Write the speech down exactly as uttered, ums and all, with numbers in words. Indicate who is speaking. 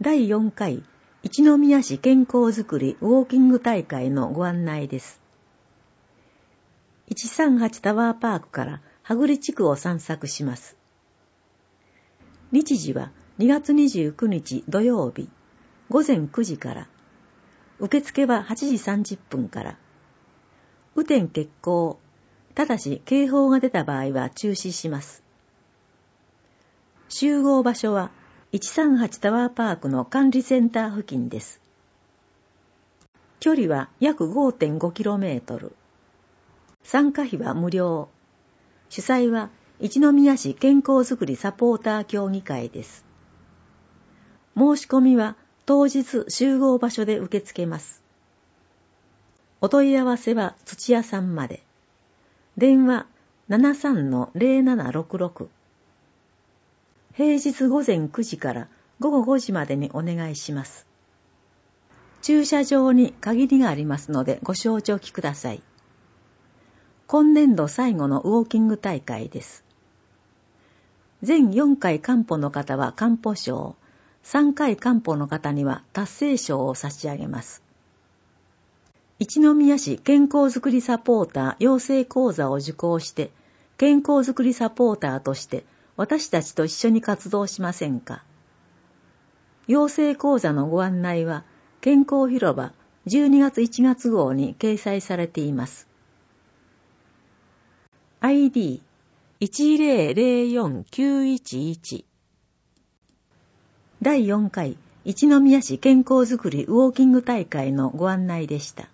Speaker 1: だいよんかい一宮市健康づくりウォーキング大会のご案内です。いちさんはちタワーパークから羽栗地区を散策します。日時はにがつにじゅうくにち土曜日、ごぜんくじから。受付ははちじさんじゅっぷんから。雨天決行。ただし警報が出た場合は中止します。集合場所はいちさんはちタワーパークの管理センター付近です。距離は約 ごてんごキロメートル。参加費は無料。主催は一宮市健康づくりサポーター協議会です。申し込みは当日集合場所で受け付けます。お問い合わせは土屋さんまで。電話 ななさんのぜろななろくろく。平日ごぜんくじからごごごじまでにお願いします。駐車場に限りがありますのでご承知ください。今年度最後のウォーキング大会です。全よんかい完歩の方は完歩賞、さんかい完歩の方には達成賞を差し上げます。一宮市健康づくりサポーター養成講座を受講して、健康づくりサポーターとして私たちと一緒に活動しませんか。養成講座のご案内は、健康広場じゅうにがついちがつ号に掲載されています。アイディーいちぜろぜろよんきゅういちいち だいよんかい一宮市健康づくりウォーキング大会のご案内でした。